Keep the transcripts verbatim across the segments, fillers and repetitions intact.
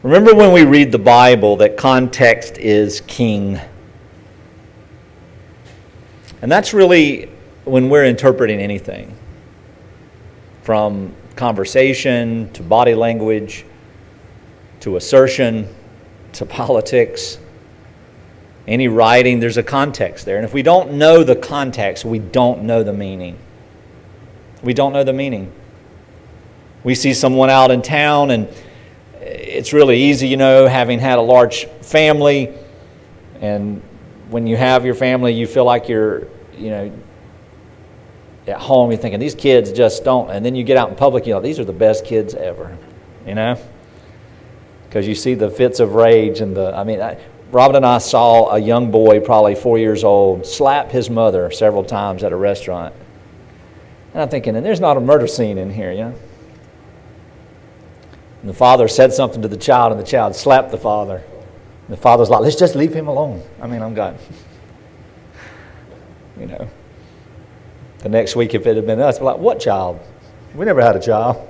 Remember when we read the Bible that context is king. And that's really when we're interpreting anything, from conversation to body language to assertion to politics. Any writing, there's a context there. And if we don't know the context, we don't know the meaning. We don't know the meaning. We see someone out in town, and it's really easy, you know, having had a large family, and when you have your family, you feel like you're, you know, at home, you're thinking, these kids just don't. And then you get out in public, you know, these are the best kids ever, you know? Because you see the fits of rage and the, I mean, I, Robin and I saw a young boy, probably four years old, slap his mother several times at a restaurant. And I'm thinking, and there's not a murder scene in here, you know? And the father said something to the child, and the child slapped the father. And the father's like, let's just leave him alone. I mean, I'm God. You know. The next week, if it had been us, we're like, what child? We never had a child.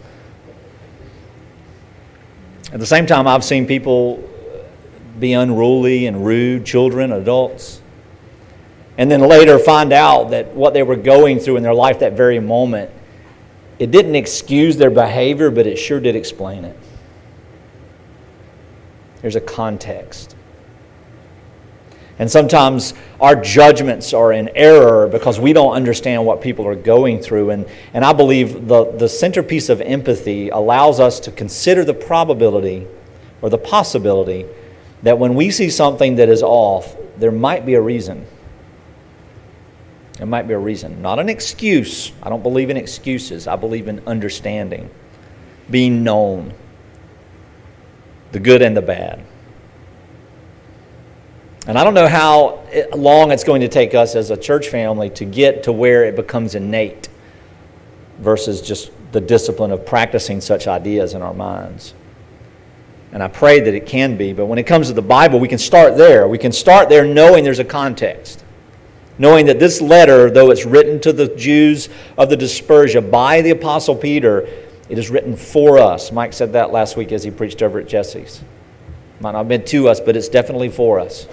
At the same time, I've seen people be unruly and rude, children, adults, and then later find out that what they were going through in their life that very moment, it didn't excuse their behavior, but it sure did explain it. There's a context. And sometimes our judgments are in error because we don't understand what people are going through. And, and I believe the, the centerpiece of empathy allows us to consider the probability or the possibility that when we see something that is off, there might be a reason. There might be a reason. Not an excuse. I don't believe in excuses. I believe in understanding, being known, the good and the bad. And I don't know how long it's going to take us as a church family to get to where it becomes innate versus just the discipline of practicing such ideas in our minds. And I pray that it can be, but when it comes to the Bible, we can start there. We can start there knowing there's a context. Knowing that this letter, though it's written to the Jews of the Dispersia by the Apostle Peter, it is written for us. Mike said that last week as he preached over at Jesse's. Might not have been to us, but it's definitely for us.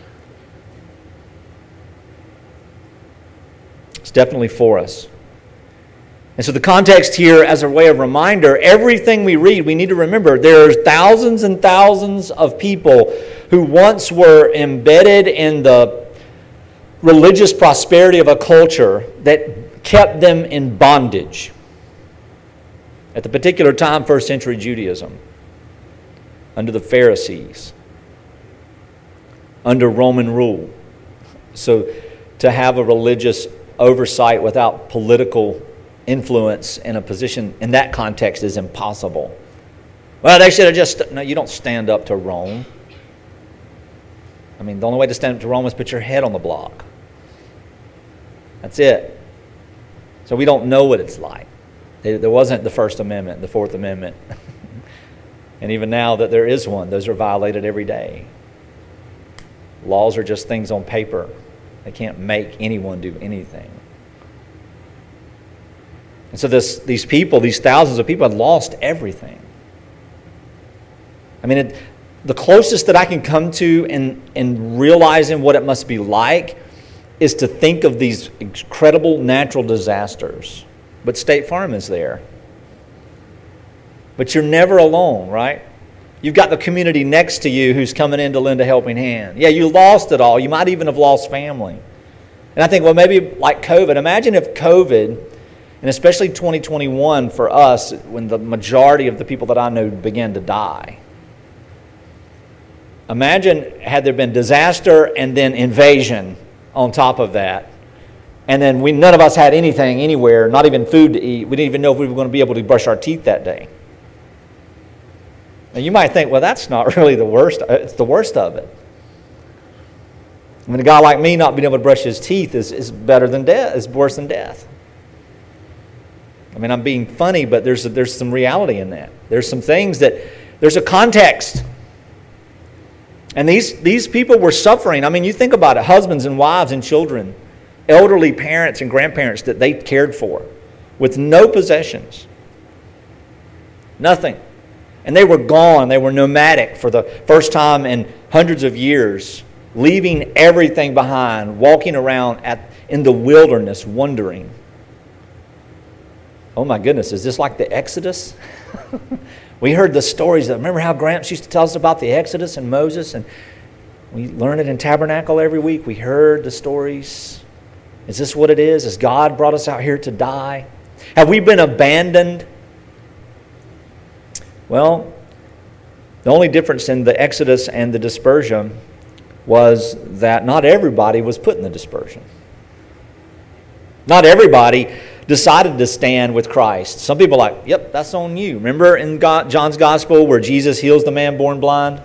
It's definitely for us. And so the context here, as a way of reminder, everything we read, we need to remember there are thousands and thousands of people who once were embedded in the religious prosperity of a culture that kept them in bondage. At the particular time, first century Judaism, under the Pharisees, under Roman rule. So to have a religious oversight without political influence in a position in that context is impossible. Well, they should have just... No, you don't stand up to Rome. I mean, the only way to stand up to Rome is put your head on the block. That's it. So we don't know what it's like. There wasn't the First Amendment, the Fourth Amendment. And even now that there is one, those are violated every day. Laws are just things on paper. They can't make anyone do anything. And so this, these people, these thousands of people had lost everything. I mean, it, the closest that I can come to in, in realizing what it must be like is to think of these incredible natural disasters. But State Farm is there. But you're never alone, right? You've got the community next to you who's coming in to lend a helping hand. Yeah, you lost it all. You might even have lost family. And I think, well, maybe like COVID. Imagine if COVID, and especially twenty twenty-one for us, when the majority of the people that I know began to die. Imagine had there been disaster and then invasion on top of that. And then we none of us had anything anywhere, not even food to eat. We didn't even know if we were going to be able to brush our teeth that day. Now you might think, well, that's not really the worst. It's the worst of it. I mean, a guy like me not being able to brush his teeth is, is better than death, is worse than death. I mean, I'm being funny, but there's a, there's some reality in that. There's some things that, there's a context. And these, these people were suffering. I mean, you think about it, husbands and wives and children, elderly parents and grandparents that they cared for with no possessions. Nothing. And they were gone. They were nomadic for the first time in hundreds of years, leaving everything behind, walking around at, in the wilderness, wondering, oh my goodness, is this like the Exodus? We heard the stories. Remember how Gramps used to tell us about the Exodus and Moses? And we learned it in Tabernacle every week. We heard the stories. Is this what it is? Has God brought us out here to die? Have we been abandoned? Well, the only difference in the Exodus and the dispersion was that not everybody was put in the dispersion. Not everybody decided to stand with Christ. Some people are like, yep, that's on you. Remember in God, John's Gospel where Jesus heals the man born blind?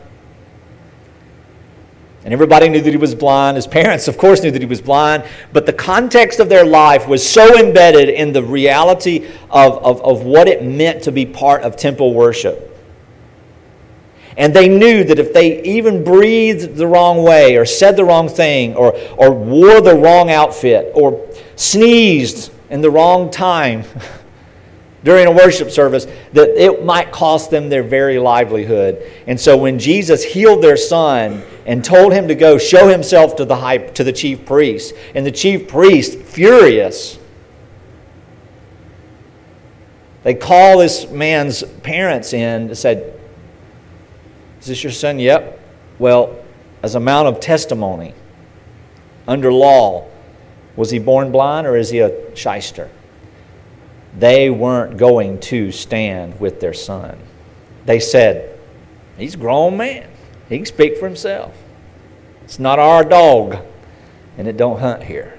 And everybody knew that he was blind. His parents, of course, knew that he was blind. But the context of their life was so embedded in the reality of, of, of what it meant to be part of temple worship. And they knew that if they even breathed the wrong way or said the wrong thing or, or wore the wrong outfit or sneezed in the wrong time during a worship service, that it might cost them their very livelihood. And so when Jesus healed their son and told him to go show himself to the high, to the chief priest, and the chief priest, furious, they call this man's parents in and said, is this your son? Yep. Well, as a amount of testimony, under law, was he born blind or is he a shyster? They weren't going to stand with their son. They said, he's a grown man. He can speak for himself. It's not our dog, and it don't hunt here.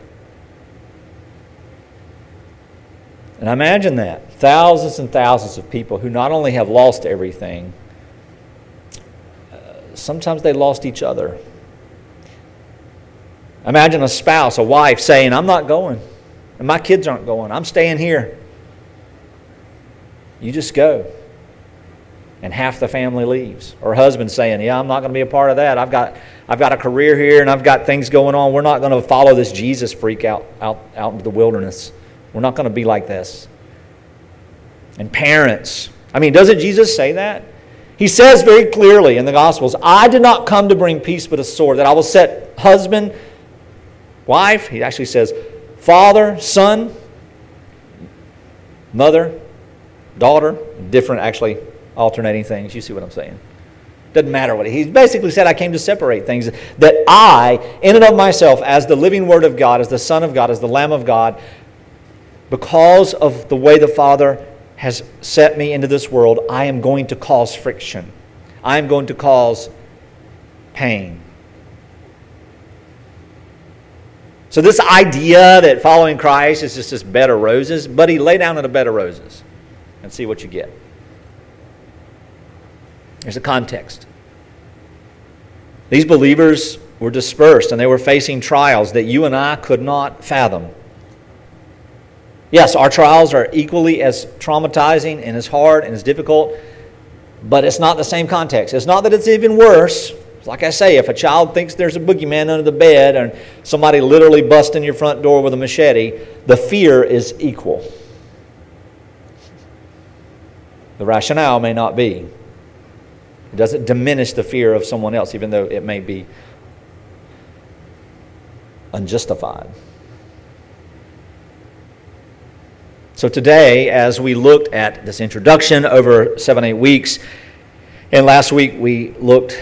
And imagine that. Thousands and thousands of people who not only have lost everything, uh, sometimes they lost each other. Imagine a spouse, a wife saying, I'm not going, and my kids aren't going. I'm staying here. You just go. And half the family leaves. Or husband saying, yeah, I'm not going to be a part of that. I've got I've got a career here and I've got things going on. We're not going to follow this Jesus freak out, out, out into the wilderness. We're not going to be like this. And parents. I mean, doesn't Jesus say that? He says very clearly in the Gospels, I did not come to bring peace but a sword, that I will set husband, wife, he actually says, father, son, mother, daughter, different actually alternating things. You see what I'm saying? Doesn't matter what. He basically said, I came to separate things. That I, in and of myself, as the living Word of God, as the Son of God, as the Lamb of God, because of the way the Father has set me into this world, I am going to cause friction. I am going to cause pain. So this idea that following Christ is just this bed of roses, buddy, lay down in a bed of roses and see what you get. There's a context. These believers were dispersed and they were facing trials that you and I could not fathom. Yes, our trials are equally as traumatizing and as hard and as difficult, but it's not the same context. It's not that it's even worse. Like I say, if a child thinks there's a boogeyman under the bed and somebody literally busts in your front door with a machete, the fear is equal. The rationale may not be. It doesn't diminish the fear of someone else, even though it may be unjustified. So today, as we looked at this introduction over seven, eight weeks, and last week we looked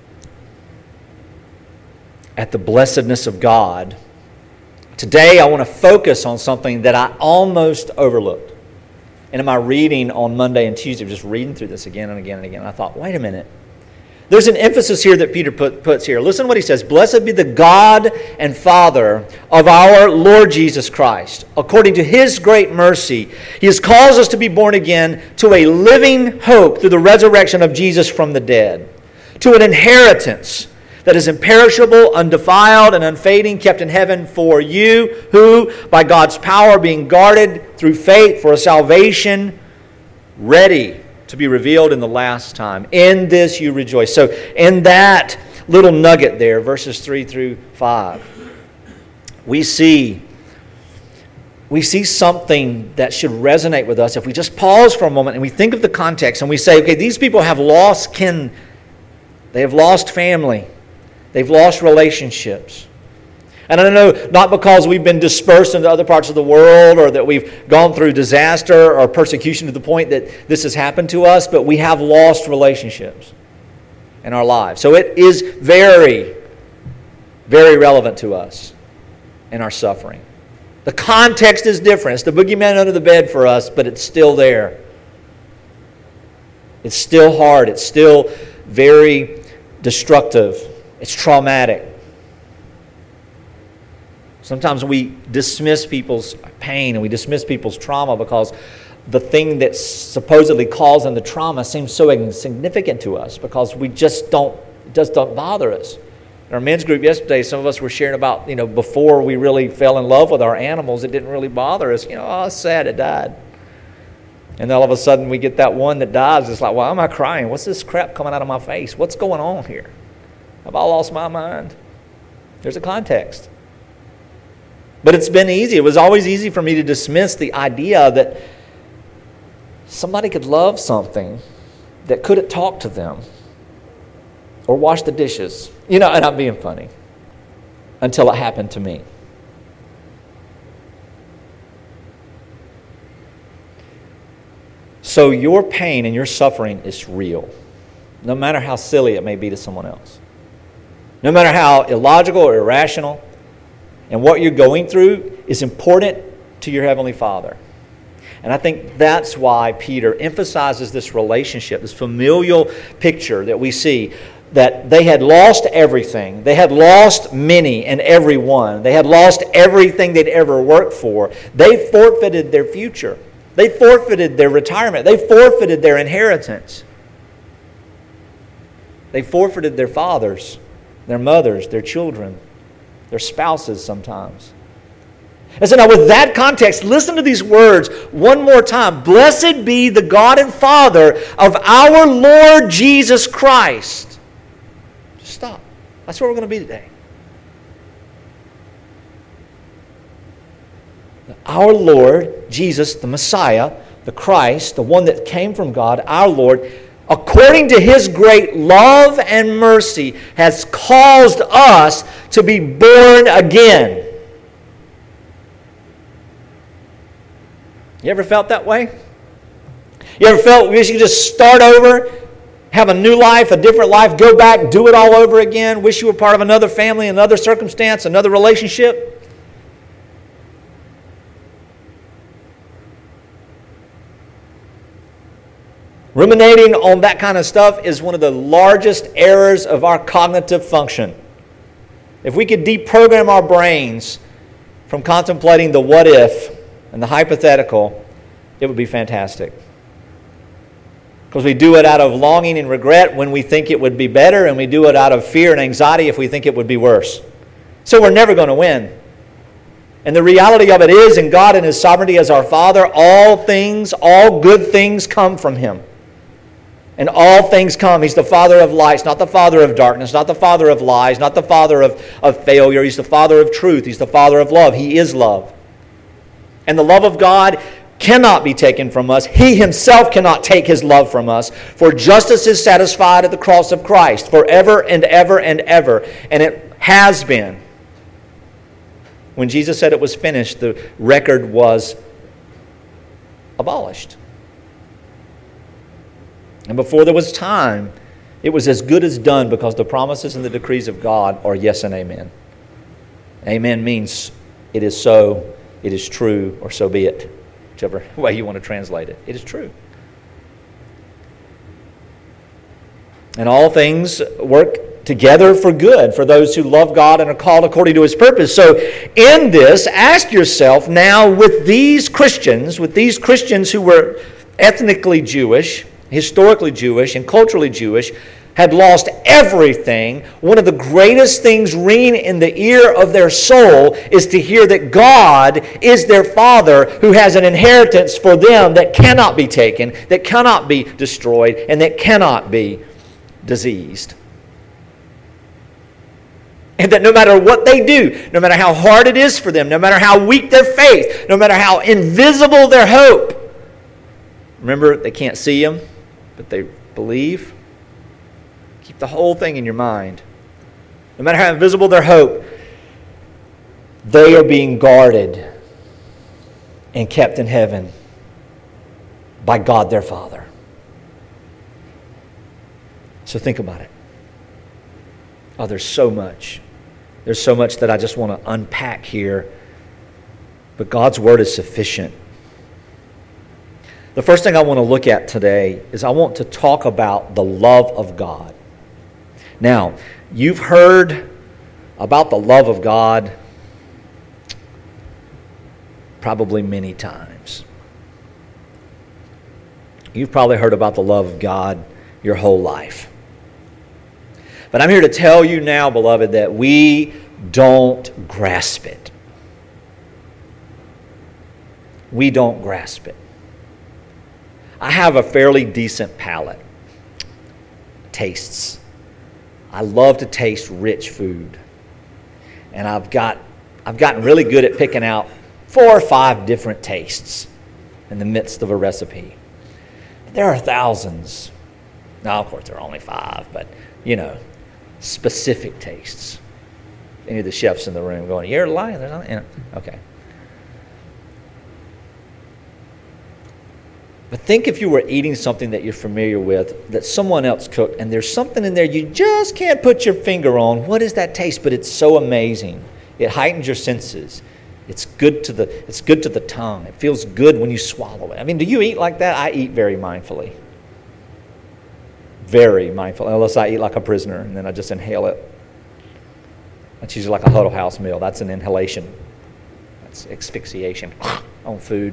at the blessedness of God, today I want to focus on something that I almost overlooked. And in my reading on Monday and Tuesday, just reading through this again and again and again, I thought, wait a minute. There's an emphasis here that Peter put, puts here. Listen to what he says. Blessed be the God and Father of our Lord Jesus Christ. According to His great mercy, He has caused us to be born again to a living hope through the resurrection of Jesus from the dead, to an inheritance that is imperishable, undefiled, and unfading, kept in heaven for you, who, by God's power, being guarded through faith for a salvation ready to be revealed in the last time. In this you rejoice. So in that little nugget there, verses three through five, we see we see something that should resonate with us if we just pause for a moment and we think of the context and we say, okay, these people have lost kin. They have lost family. They've lost relationships. And I know not because we've been dispersed into other parts of the world or that we've gone through disaster or persecution to the point that this has happened to us, but we have lost relationships in our lives. So it is very, very relevant to us in our suffering. The context is different. It's the boogeyman under the bed for us, but it's still there. It's still hard. It's still very destructive. It's traumatic. Sometimes we dismiss people's pain and we dismiss people's trauma because the thing that supposedly caused them the trauma seems so insignificant to us because we just don't, it just don't bother us. In our men's group yesterday, some of us were sharing about, you know, before we really fell in love with our animals, it didn't really bother us. You know, oh, it's sad it died. And then all of a sudden we get that one that dies. It's like, why am I crying? What's this crap coming out of my face? What's going on here? Have I lost my mind? There's a context. But it's been easy. It was always easy for me to dismiss the idea that somebody could love something that couldn't talk to them or wash the dishes. You know, and I'm being funny. Until it happened to me. So your pain and your suffering is real. No matter how silly it may be to someone else. No matter how illogical or irrational. And what you're going through is important to your Heavenly Father. And I think that's why Peter emphasizes this relationship, this familial picture that we see, that they had lost everything. They had lost many and everyone. They had lost everything they'd ever worked for. They forfeited their future. They forfeited their retirement. They forfeited their inheritance. They forfeited their fathers, their mothers, their children, their spouses sometimes. And so now with that context, listen to these words one more time. Blessed be the God and Father of our Lord Jesus Christ. Just stop. That's where we're going to be today. Our Lord Jesus, the Messiah, the Christ, the one that came from God, our Lord, according to His great love and mercy, has caused us to be born again. You ever felt that way? You ever felt you wish you could just start over, have a new life, a different life, go back, do it all over again, wish you were part of another family, another circumstance, another relationship? Ruminating on that kind of stuff is one of the largest errors of our cognitive function. If we could deprogram our brains from contemplating the what if and the hypothetical, it would be fantastic. Because we do it out of longing and regret when we think it would be better, and we do it out of fear and anxiety if we think it would be worse. So we're never going to win. And the reality of it is, in God and His sovereignty as our Father, all things, all good things come from Him. And all things come. He's the Father of lights, not the Father of darkness, not the Father of lies, not the Father of, of failure. He's the Father of truth. He's the Father of love. He is love. And the love of God cannot be taken from us. He Himself cannot take His love from us. For justice is satisfied at the cross of Christ forever and ever and ever. And it has been. When Jesus said it was finished, the record was abolished. And before there was time, it was as good as done because the promises and the decrees of God are yes and amen. Amen means it is so, it is true, or so be it. Whichever way you want to translate it. It is true. And all things work together for good for those who love God and are called according to His purpose. So in this, ask yourself now, with these Christians, with these Christians who were ethnically Jewish, historically Jewish, and culturally Jewish, had lost everything, one of the greatest things ringing in the ear of their soul is to hear that God is their Father who has an inheritance for them that cannot be taken, that cannot be destroyed, and that cannot be diseased. And that no matter what they do, no matter how hard it is for them, no matter how weak their faith, no matter how invisible their hope, remember, they can't see Him, but they believe. Keep the whole thing in your mind. No matter how invisible their hope, they are being guarded and kept in heaven by God their Father. So think about it. Oh, there's so much. There's so much that I just want to unpack here. But God's Word is sufficient. The first thing I want to look at today is I want to talk about the love of God. Now, you've heard about the love of God probably many times. You've probably heard about the love of God your whole life. But I'm here to tell you now, beloved, that we don't grasp it. We don't grasp it. I have a fairly decent palate. Tastes. I love to taste rich food. And I've got I've gotten really good at picking out four or five different tastes in the midst of a recipe. There are thousands. Now, of course, there are only five, but, you know, specific tastes. Any of the chefs in the room going, you're lying. There's nothing. Okay. But think if you were eating something that you're familiar with, that someone else cooked, and there's something in there you just can't put your finger on. What is that taste? But it's so amazing. It heightens your senses. It's good to the, it's good to the tongue. It feels good when you swallow it. I mean, do you eat like that? I eat very mindfully. Very mindful, unless I eat like a prisoner and then I just inhale it. That's usually like a Huddle House meal. That's an inhalation. That's asphyxiation on food.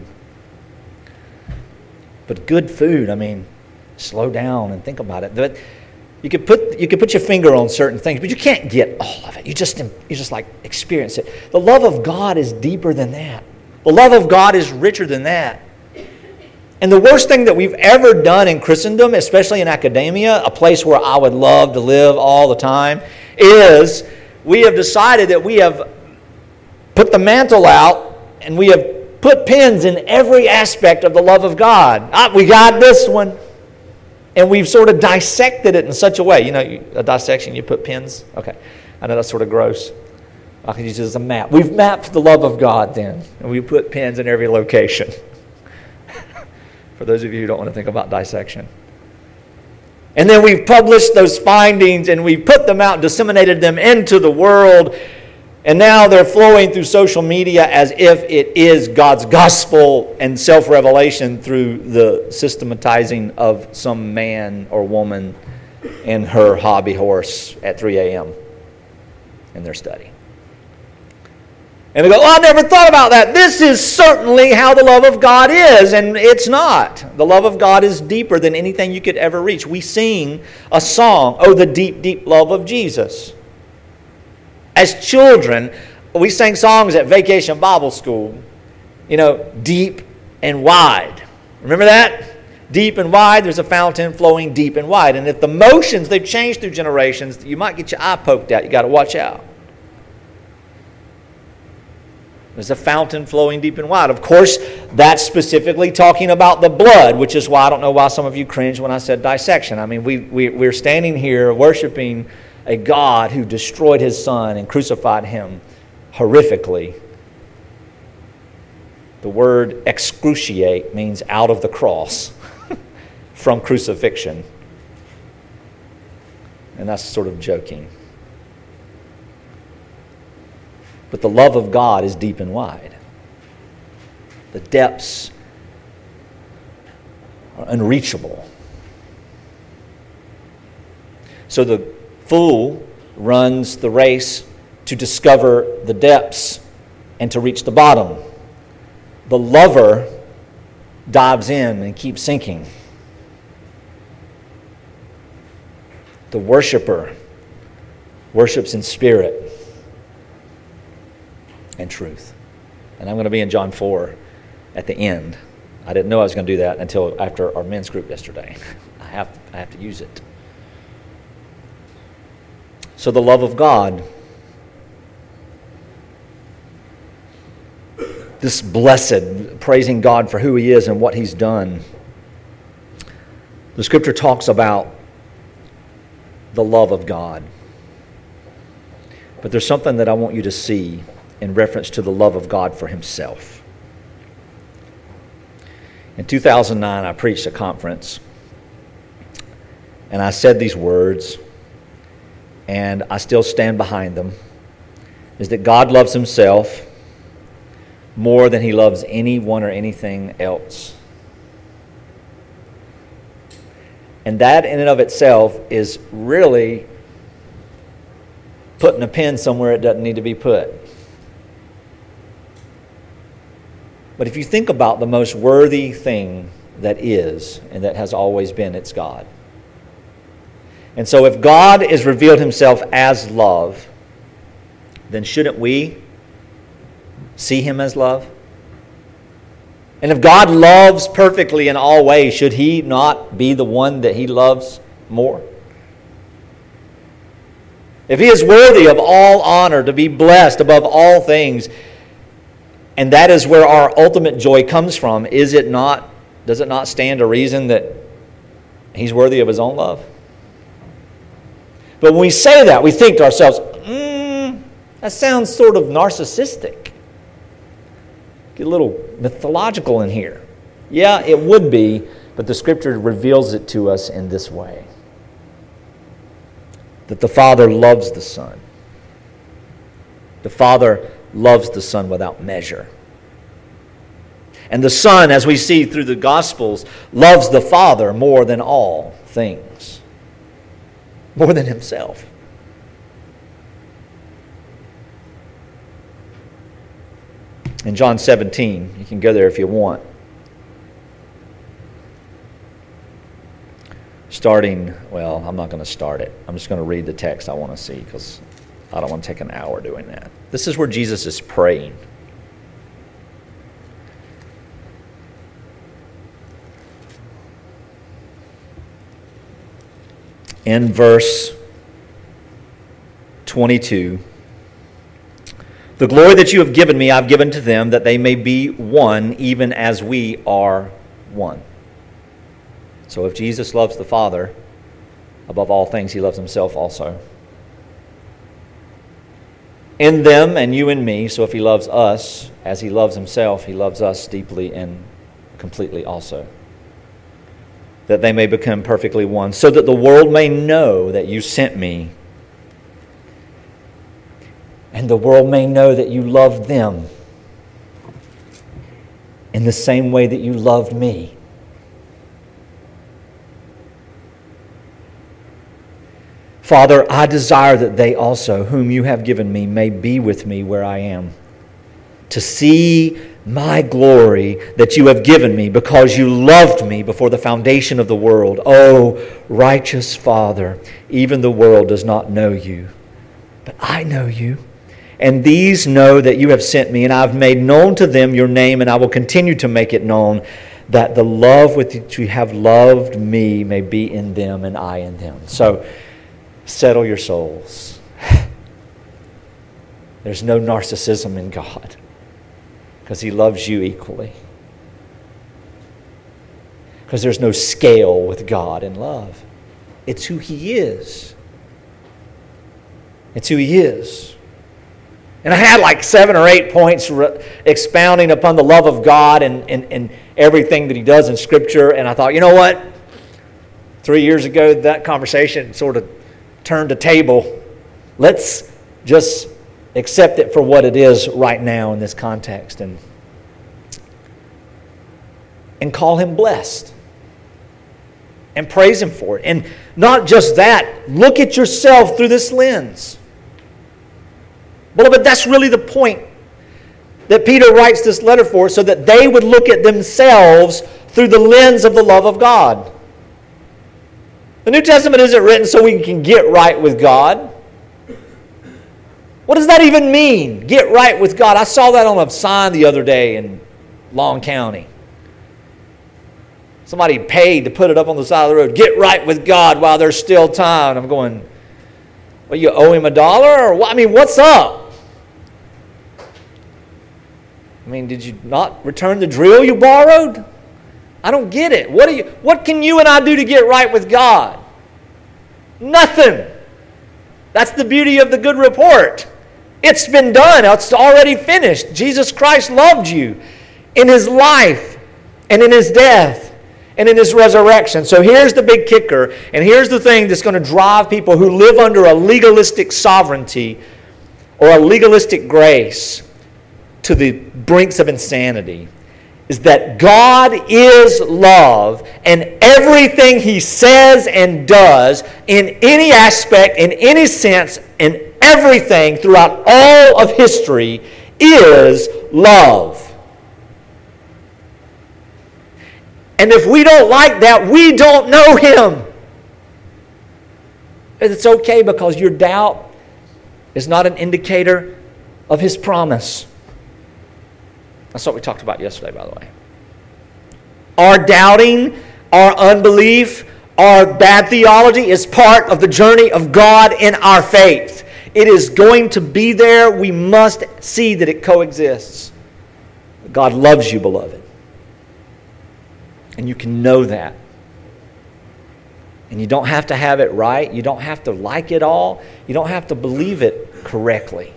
But good food, I mean, slow down and think about it. But you could put you could put your finger on certain things, but you can't get all of it. You just you just like experience it. The love of God is deeper than that. The love of God is richer than that. And the worst thing that we've ever done in Christendom, especially in academia, a place where I would love to live all the time, is we have decided that we have put the mantle out and we have put pins in every aspect of the love of God. Ah, we got this one. And we've sort of dissected it in such a way. You know, a dissection, you put pins. Okay. I know that's sort of gross. I can use it as a map. We've mapped the love of God then. And we put pins in every location. For those of you who don't want to think about dissection. And then we've published those findings and we've put them out and disseminated them into the world. And now they're flowing through social media as if it is God's gospel and self-revelation through the systematizing of some man or woman and her hobby horse at three a.m. in their study. And they go, oh, I never thought about that. This is certainly how the love of God is. And it's not. The love of God is deeper than anything you could ever reach. We sing a song, oh, the deep, deep love of Jesus. As children, we sang songs at Vacation Bible School. You know, deep and wide. Remember that? Deep and wide, there's a fountain flowing deep and wide. And if the motions, they've changed through generations, you might get your eye poked out. You got to watch out. There's a fountain flowing deep and wide. Of course, that's specifically talking about the blood, which is why I don't know why some of you cringed when I said dissection. I mean, we, we, we're standing here worshiping a God who destroyed His Son and crucified Him horrifically. The word excruciate means out of the cross from crucifixion. And that's sort of joking. But the love of God is deep and wide. The depths are unreachable. So the fool runs the race to discover the depths and to reach the bottom. The lover dives in and keeps sinking. The worshiper worships in spirit and truth. And I'm going to be in John four at the end. I didn't know I was going to do that until after our men's group yesterday. I have, I have to use it. So the love of God this blessed, praising God for who He is and what He's done, the Scripture talks about the love of God. But there's something that I want you to see in reference to the love of God for Himself. In two thousand nine, I preached a conference, and I said these words, and I still stand behind them, is that God loves Himself more than He loves anyone or anything else. And that in and of itself is really putting a pin somewhere it doesn't need to be put. But if you think about the most worthy thing that is, and that has always been, it's God. And so if God has revealed Himself as love, then shouldn't we see Him as love? And if God loves perfectly in all ways, should He not be the one that He loves more? If He is worthy of all honor, to be blessed above all things, and that is where our ultimate joy comes from, is it not, does it not stand to reason that He's worthy of His own love? But when we say that, we think to ourselves, mm, that sounds sort of narcissistic. Get a little mythological in here. Yeah, it would be, but the Scripture reveals it to us in this way. That the Father loves the Son. The Father loves the Son without measure. And the Son, as we see through the Gospels, loves the Father more than all things. More than Himself. In John seventeen, you can go there if you want. Starting, well, I'm not going to start it. I'm just going to read the text I want to see because I don't want to take an hour doing that. This is where Jesus is praying. In verse twenty-two, the glory that you have given me, I've given to them, that they may be one, even as we are one. So if Jesus loves the Father above all things, He loves Himself also. In them and you and me, so if He loves us as He loves Himself, He loves us deeply and completely also. That they may become perfectly one, so that the world may know that you sent me, and the world may know that you loved them in the same way that you loved me. Father, I desire that they also, whom you have given me, may be with me where I am, to see my glory that you have given me, because you loved me before the foundation of the world. O righteous Father, even the world does not know you, but I know you. And these know that you have sent me, and I have made known to them your name, and I will continue to make it known, that the love with which you have loved me may be in them and I in them. So, settle your souls. There's no narcissism in God, because He loves you equally. Because there's no scale with God in love. It's who He is. It's who He is. And I had like seven or eight points re- expounding upon the love of God and, and, and everything that He does in Scripture. And I thought, you know what? Three years ago, that conversation sort of turned the table. Let's just accept it for what it is right now in this context. And, and call Him blessed. And praise Him for it. And not just that, look at yourself through this lens. Beloved, that's really the point that Peter writes this letter for, so that they would look at themselves through the lens of the love of God. The New Testament isn't written so we can get right with God. What does that even mean? Get right with God. I saw that on a sign the other day in Long County. Somebody paid to put it up on the side of the road. Get right with God while there's still time. I'm going, well, you owe Him a dollar? Or what? I mean, what's up? I mean, did you not return the drill you borrowed? I don't get it. What do you, what can you and I do to get right with God? Nothing. That's the beauty of the good report. It's been done. It's already finished. Jesus Christ loved you in His life and in His death and in His resurrection. So here's the big kicker, and here's the thing that's going to drive people who live under a legalistic sovereignty or a legalistic grace to the brinks of insanity, is that God is love, and everything He says and does in any aspect, in any sense, in everything throughout all of history is love. And if we don't like that, we don't know Him. It's okay, because your doubt is not an indicator of His promise. That's what we talked about yesterday, by the way. Our doubting, our unbelief, our bad theology is part of the journey of God in our faith. It is going to be there. We must see that it coexists. God loves you, beloved. And you can know that. And you don't have to have it right. You don't have to like it all. You don't have to believe it correctly.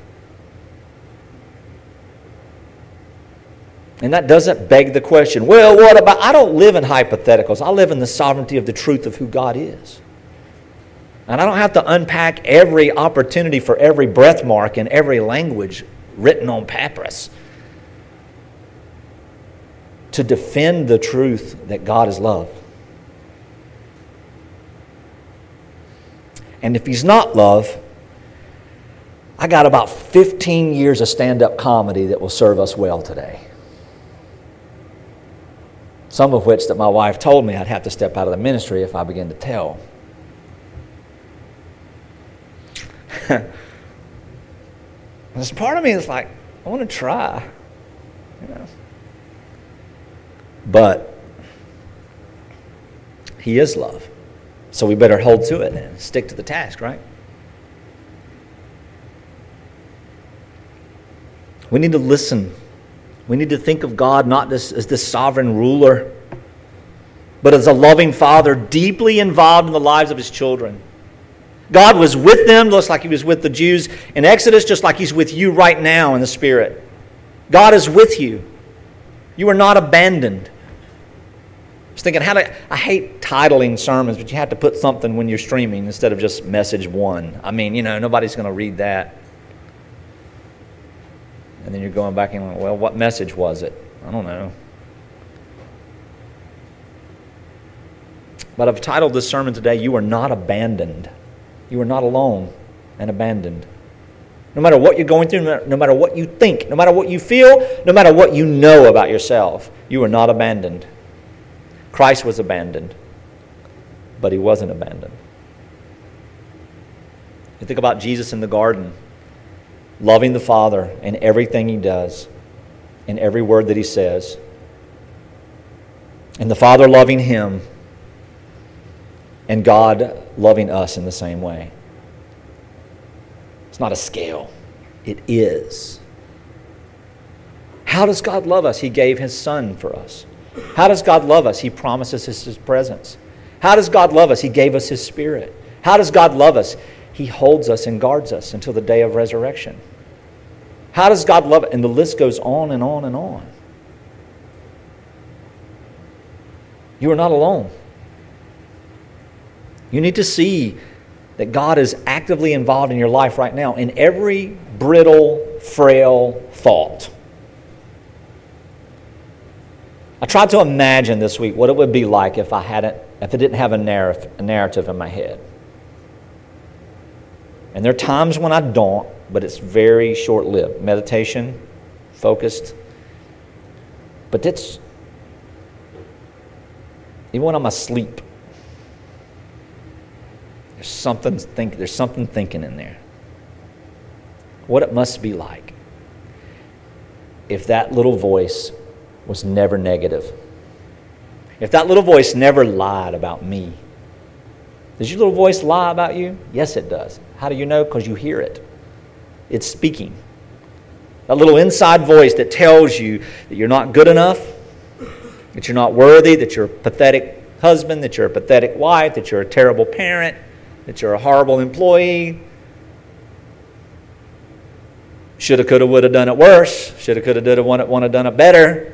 And that doesn't beg the question, well, what about, I don't live in hypotheticals. I live in the sovereignty of the truth of who God is. And I don't have to unpack every opportunity for every breath mark in every language written on papyrus to defend the truth that God is love. And if He's not love, I got about fifteen years of stand-up comedy that will serve us well today. Some of which that my wife told me I'd have to step out of the ministry if I began to tell. There's part of me that's like, I want to try. You know. But He is love. So we better hold to it and stick to the task, right? We need to listen. We need to think of God not as, as this sovereign ruler, but as a loving Father deeply involved in the lives of His children. God was with them just like He was with the Jews in Exodus, just like He's with you right now in the Spirit. God is with you. You are not abandoned. I was thinking, how to, I hate titling sermons, but you have to put something when you're streaming instead of just message one. I mean, you know, nobody's going to read that. And then you're going back and going, well, what message was it? I don't know. But I've titled this sermon today, You Are Not Abandoned. You are not alone and abandoned. No matter what you're going through, no matter what you think, no matter what you feel, no matter what you know about yourself, you are not abandoned. Christ was abandoned, but He wasn't abandoned. You think about Jesus in the garden, loving the Father in everything He does, in every word that He says, and the Father loving Him, and God loving us in the same way. It's not a scale. It is. How does God love us? He gave His Son for us. How does God love us? He promises us His presence. How does God love us? He gave us His Spirit. How does God love us? He holds us and guards us until the day of resurrection. How does God love it? And the list goes on and on and on. You are not alone. You need to see that God is actively involved in your life right now in every brittle, frail thought. I tried to imagine this week what it would be like if I hadn't, if I didn't have a narrative, a narrative in my head. And there are times when I don't, but it's very short-lived. Meditation, focused. But it's, even when I'm asleep, there's something think, there's something thinking in there. What it must be like if that little voice was never negative. If that little voice never lied about me. Does your little voice lie about you? Yes, it does. How do you know? Because you hear it. It's speaking. That little inside voice that tells you that you're not good enough, that you're not worthy, that you're a pathetic husband, that you're a pathetic wife, that you're a terrible parent, that you're a horrible employee. Shoulda, coulda, woulda done it worse. Shoulda, coulda, woulda, wanna, wanna done it better.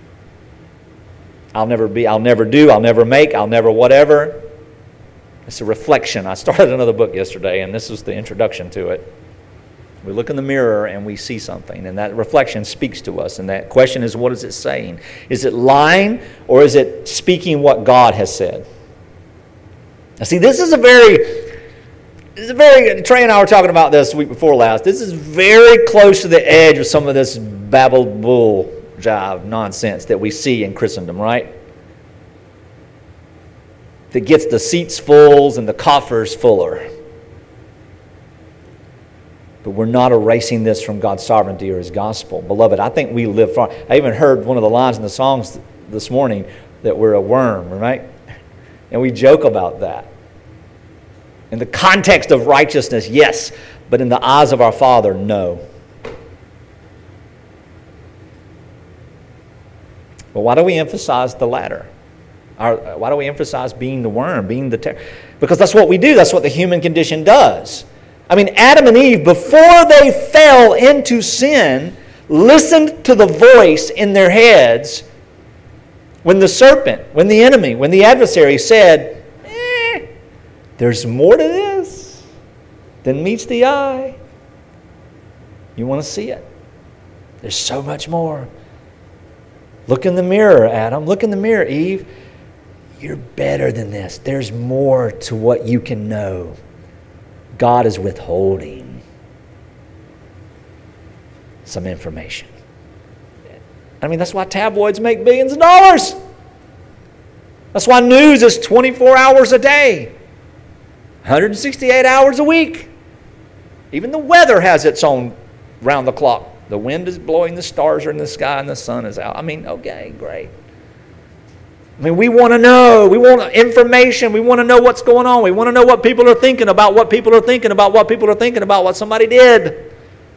I'll never be, I'll never do, I'll never make, I'll never whatever. It's a reflection. I started another book yesterday, and this was the introduction to it. We look in the mirror and we see something, and that reflection speaks to us. And that question is, what is it saying? Is it lying, or is it speaking what God has said? Now, see, this is a very, this is a very, Trey and I were talking about this week before last. This is very close to the edge of some of this babbled bull jive nonsense that we see in Christendom, right? That gets the seats full and the coffers fuller. But we're not erasing this from God's sovereignty or His gospel. Beloved, I think we live far. I even heard one of the lines in the songs this morning that we're a worm, right? And we joke about that. In the context of righteousness, yes, but in the eyes of our Father, no. But why do we emphasize the latter? Our, why do we emphasize being the worm, being the ter- because that's what we do. That's what the human condition does. I mean, Adam and Eve, before they fell into sin, listened to the voice in their heads when the serpent, when the enemy, when the adversary said, eh, there's more to this than meets the eye. You want to see it? There's so much more. Look in the mirror, Adam. Look in the mirror, Eve. You're better than this. There's more to what you can know. God is withholding some information. I mean, that's why tabloids make billions of dollars. That's why news is twenty-four hours a day, one hundred sixty-eight hours a week. Even the weather has its own round the clock. The wind is blowing, the stars are in the sky, and the sun is out. I mean, okay, great. I mean, we want to know. We want information. We want to know what's going on. We want to know what people are thinking about what people are thinking about what people are thinking about what somebody did.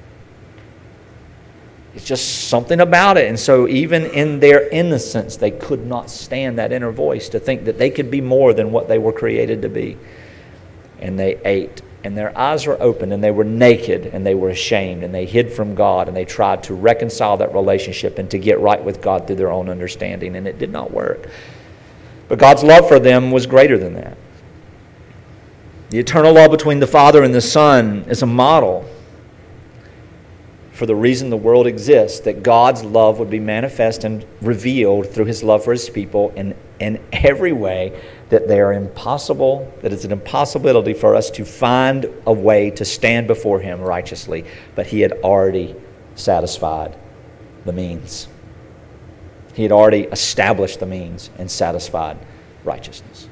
It's just something about it. And so even in their innocence, they could not stand that inner voice to think that they could be more than what they were created to be. And they ate. And their eyes were open, and they were naked, and they were ashamed, and they hid from God, and they tried to reconcile that relationship and to get right with God through their own understanding, and it did not work. But God's love for them was greater than that. The eternal love between the Father and the Son is a model for the reason the world exists, that God's love would be manifest and revealed through His love for His people in, in every way that they are impossible, that it's an impossibility for us to find a way to stand before Him righteously, but He had already satisfied the means. He had already established the means and satisfied righteousness.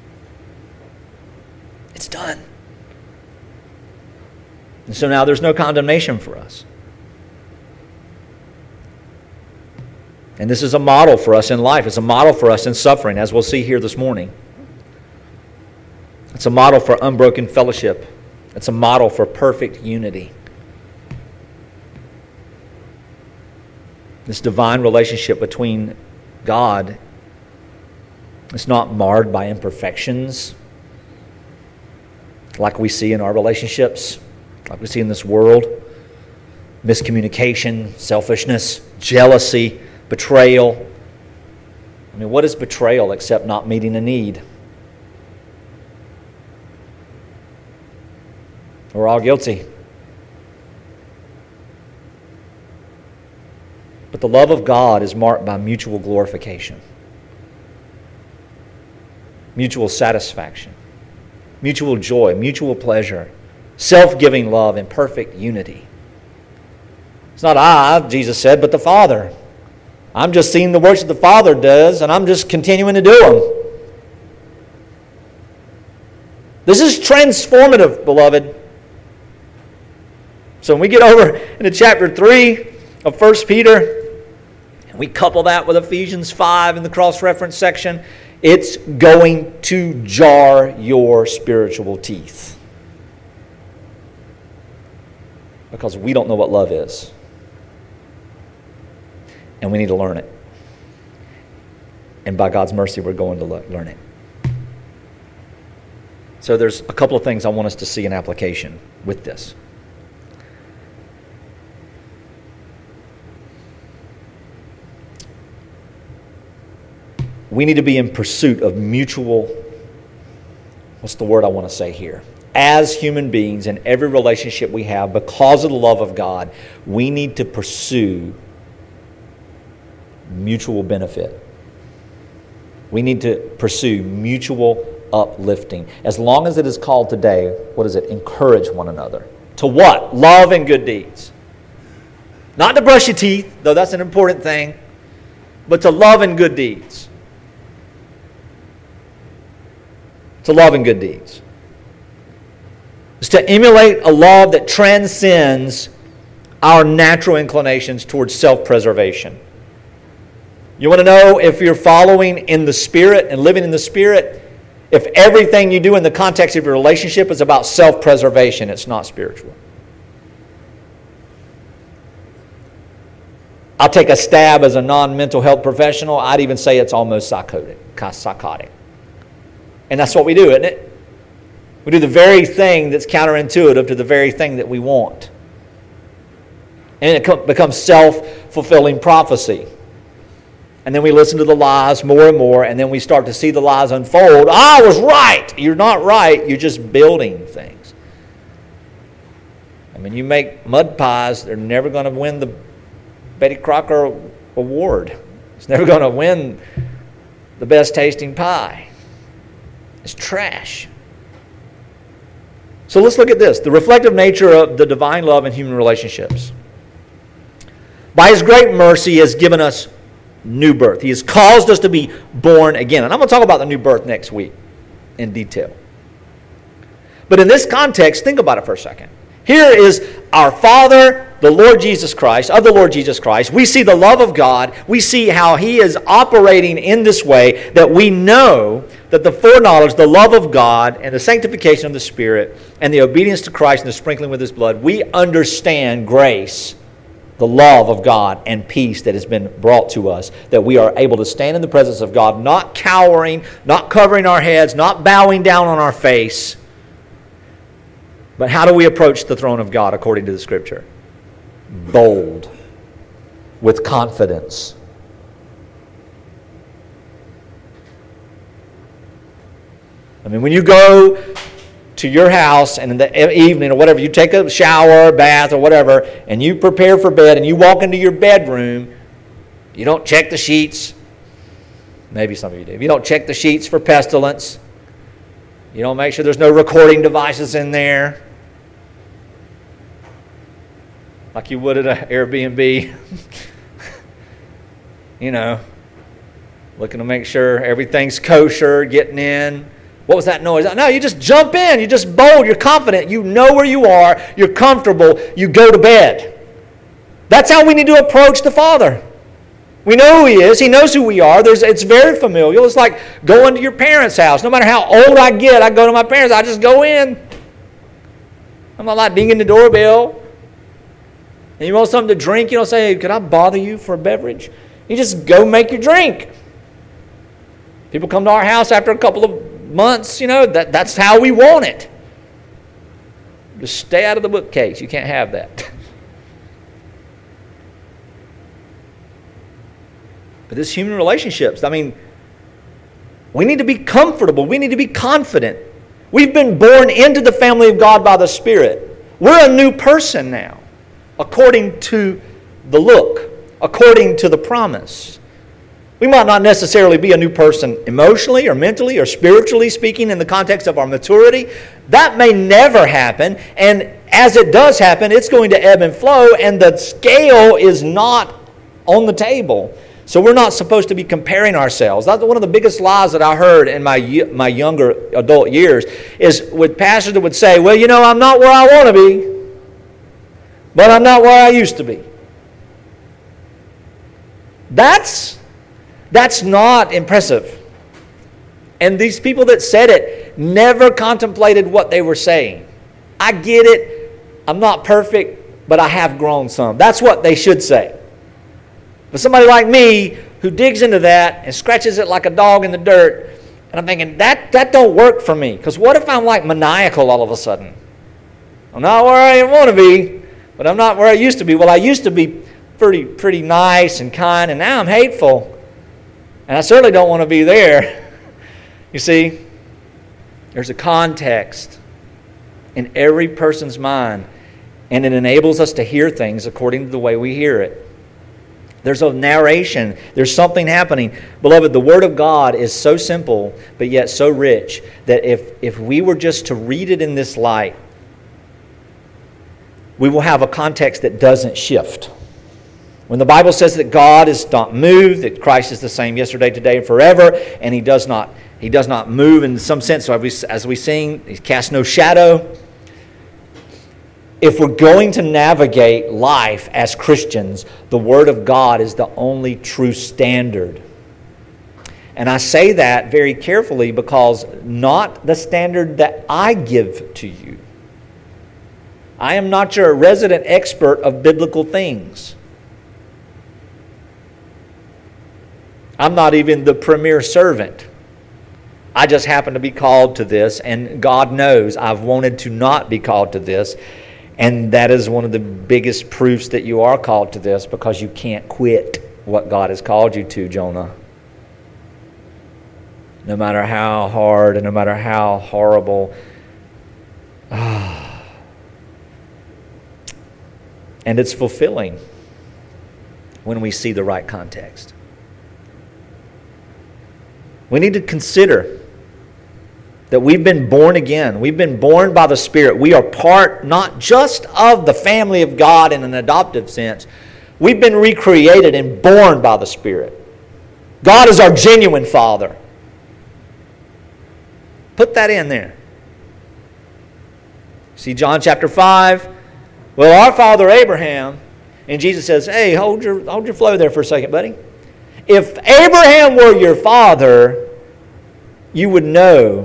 It's done. And so now there's no condemnation for us. And this is a model for us in life. It's a model for us in suffering, as we'll see here this morning. It's a model for unbroken fellowship. It's a model for perfect unity. This divine relationship between God is not marred by imperfections like we see in our relationships, like we see in this world. Miscommunication, selfishness, jealousy, betrayal. I mean, what is betrayal except not meeting a need? We're all guilty. But the love of God is marked by mutual glorification, mutual satisfaction, mutual joy, mutual pleasure, self-giving love, and perfect unity. It's not I, Jesus said, but the Father. I'm just seeing the works that the Father does, and I'm just continuing to do them. This is transformative, beloved. So when we get over into chapter three of First Peter, and we couple that with Ephesians five in the cross-reference section, it's going to jar your spiritual teeth. Because we don't know what love is. And we need to learn it. And by God's mercy, we're going to learn it. So there's a couple of things I want us to see in application with this. We need to be in pursuit of mutual, what's the word I want to say here? As human beings, in every relationship we have, because of the love of God, we need to pursue mutual benefit. We need to pursue mutual uplifting. As long as it is called today, what is it? Encourage one another. To what? Love and good deeds. Not to brush your teeth, though that's an important thing, but to love and good deeds. To love and good deeds. It's to emulate a love that transcends our natural inclinations towards self-preservation. You want to know if you're following in the Spirit and living in the Spirit? If everything you do in the context of your relationship is about self-preservation, it's not spiritual. I'll take a stab as a non-mental health professional. I'd even say it's almost psychotic. psychotic. And that's what we do, isn't it? We do the very thing that's counterintuitive to the very thing that we want. And it becomes self-fulfilling prophecy. And then we listen to the lies more and more, and then we start to see the lies unfold. I was right! You're not right. You're just building things. I mean, you make mud pies, they're never going to win the Betty Crocker Award. It's never going to win the best tasting pie. It's trash. So let's look at this. The reflective nature of the divine love in human relationships. By His great mercy, He has given us new birth. He has caused us to be born again. And I'm going to talk about the new birth next week in detail. But in this context, think about it for a second. Here is our Father, the Lord Jesus Christ, of the Lord Jesus Christ. We see the love of God. We see how He is operating in this way that we know that the foreknowledge, the love of God, and the sanctification of the Spirit, and the obedience to Christ and the sprinkling with His blood, we understand grace, the love of God, and peace that has been brought to us, that we are able to stand in the presence of God, not cowering, not covering our heads, not bowing down on our face. But how do we approach the throne of God according to the Scripture? Bold, with confidence. I mean, when you go to your house and in the evening or whatever, you take a shower, bath, or whatever, and you prepare for bed and you walk into your bedroom, you don't check the sheets. Maybe some of you do. You don't check the sheets for pestilence. You don't make sure there's no recording devices in there, like you would at an Airbnb. You know, looking to make sure everything's kosher, getting in. What was that noise? No, you just jump in. You're just bold. You're confident. You know where you are. You're comfortable. You go to bed. That's how we need to approach the Father. We know who He is. He knows who we are. There's, it's very familial. It's like going to your parents' house. No matter how old I get, I go to my parents' I just go in. I'm not like dinging the doorbell. And you want something to drink, you don't say, hey, could I bother you for a beverage? You just go make your drink. People come to our house after a couple of months, you know, that, that's how we want it. Just stay out of the bookcase. You can't have that. But this human relationships, I mean, we need to be comfortable. We need to be confident. We've been born into the family of God by the Spirit. We're a new person now, according to the look, according to the promise. We might not necessarily be a new person emotionally or mentally or spiritually speaking in the context of our maturity. That may never happen. And as it does happen, it's going to ebb and flow, and the scale is not on the table. So we're not supposed to be comparing ourselves. That's one of the biggest lies that I heard in my my younger adult years, is with pastors that would say, well, you know, I'm not where I want to be, but I'm not where I used to be. That's, that's not impressive. And these people that said it never contemplated what they were saying. I get it. I'm not perfect, but I have grown some. That's what they should say. But somebody like me who digs into that and scratches it like a dog in the dirt, and I'm thinking, that, that don't work for me. Because what if I'm like maniacal all of a sudden? I'm not where I want to be, but I'm not where I used to be. Well, I used to be pretty, pretty nice and kind, and now I'm hateful. And I certainly don't want to be there. You see, there's a context in every person's mind, and it enables us to hear things according to the way we hear it. There's a narration. There's something happening. Beloved, the Word of God is so simple, but yet so rich, that if, if we were just to read it in this light, we will have a context that doesn't shift. When the Bible says that God is not moved, that Christ is the same yesterday, today, and forever, and He does not, He does not move in some sense, so as we, as we sing, He casts no shadow. If we're going to navigate life as Christians, the Word of God is the only true standard. And I say that very carefully because not the standard that I give to you. I am not your resident expert of biblical things. I'm not even the premier servant. I just happen to be called to this, and God knows I've wanted to not be called to this. And that is one of the biggest proofs that you are called to this, because you can't quit what God has called you to, Jonah. No matter how hard and no matter how horrible. And it's fulfilling when we see the right context. We need to consider that we've been born again. We've been born by the Spirit. We are part not just of the family of God in an adoptive sense. We've been recreated and born by the Spirit. God is our genuine Father. Put that in there. See John chapter five. Well, our father Abraham, and Jesus says, hey, hold your, hold your flow there for a second, buddy. If Abraham were your father, you would know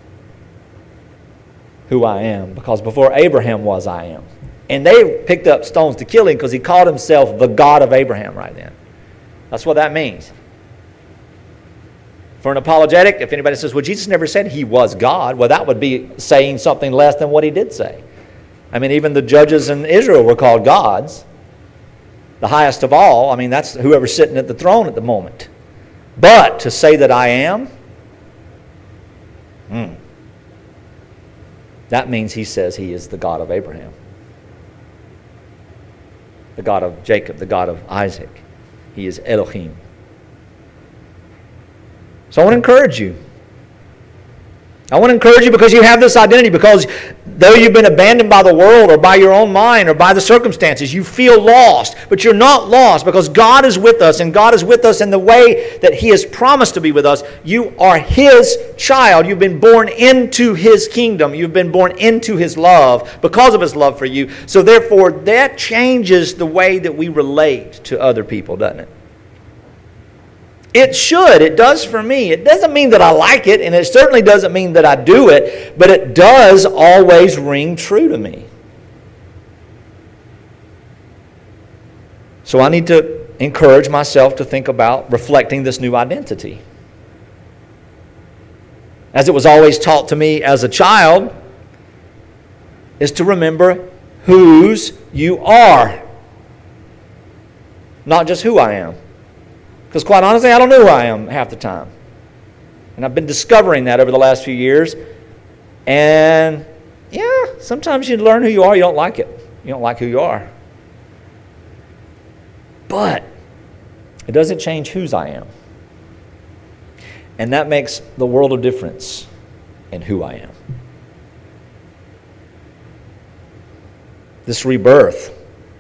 who I am, because before Abraham was, I am. And they picked up stones to kill him because he called himself the God of Abraham right then. That's what that means. For an apologetic, if anybody says, well, Jesus never said He was God, well, that would be saying something less than what He did say. I mean, even the judges in Israel were called gods. The highest of all, I mean, that's whoever's sitting at the throne at the moment. But to say that I am, hmm. That means He says He is the God of Abraham, the God of Jacob, the God of Isaac. He is Elohim. So I want to encourage you. I want to encourage you because you have this identity, because though you've been abandoned by the world or by your own mind or by the circumstances, you feel lost, but you're not lost because God is with us, and God is with us in the way that He has promised to be with us. You are His child. You've been born into His kingdom. You've been born into His love because of His love for you. So therefore, that changes the way that we relate to other people, doesn't it? It should. It does for me. It doesn't mean that I like it, and it certainly doesn't mean that I do it, but it does always ring true to me. So I need to encourage myself to think about reflecting this new identity. As it was always taught to me as a child, is to remember whose you are, not just who I am. Because quite honestly, I don't know who I am half the time. And I've been discovering that over the last few years. And yeah, sometimes you learn who you are, you don't like it. You don't like who you are. But it doesn't change whose I am. And that makes the world of difference in who I am. This rebirth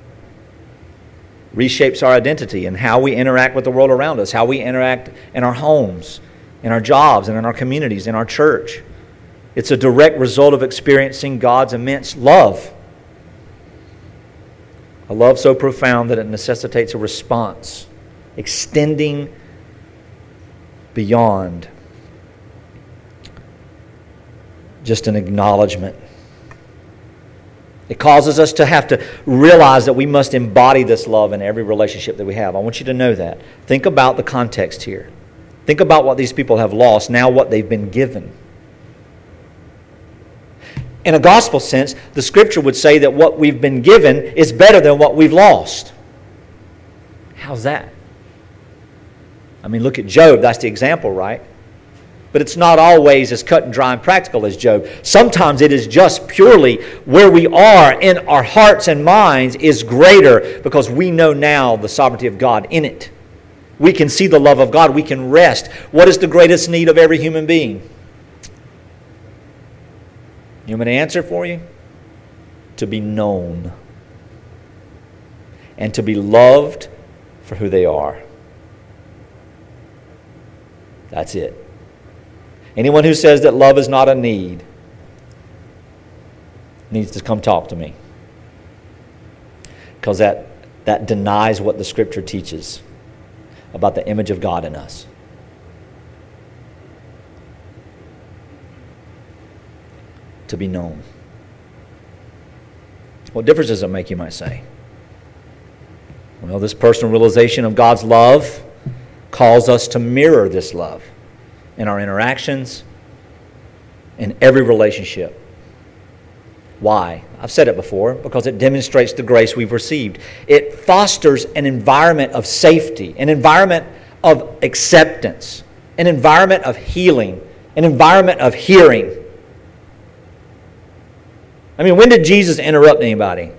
reshapes our identity and how we interact with the world around us, how we interact in our homes, in our jobs, and in our communities, in our church. It's a direct result of experiencing God's immense love. A love so profound that it necessitates a response, extending beyond just an acknowledgement. It causes us to have to realize that we must embody this love in every relationship that we have. I want you to know that. Think about the context here. Think about what these people have lost, now what they've been given. In a gospel sense, the Scripture would say that what we've been given is better than what we've lost. How's that? I mean, look at Job. That's the example, right? But it's not always as cut and dry and practical as Job. Sometimes it is just purely where we are in our hearts and minds is greater because we know now the sovereignty of God in it. We can see the love of God. We can rest. What is the greatest need of every human being? You want me to answer for you? To be known. And to be loved for who they are. That's it. Anyone who says that love is not a need needs to come talk to me. Because that, that denies what the Scripture teaches about the image of God in us. To be known. What difference does it make, you might say? Well, this personal realization of God's love calls us to mirror this love in our interactions, in every relationship. Why? I've said it before, because it demonstrates the grace we've received. It fosters an environment of safety, an environment of acceptance, an environment of healing, an environment of hearing. I mean, when did Jesus interrupt anybody?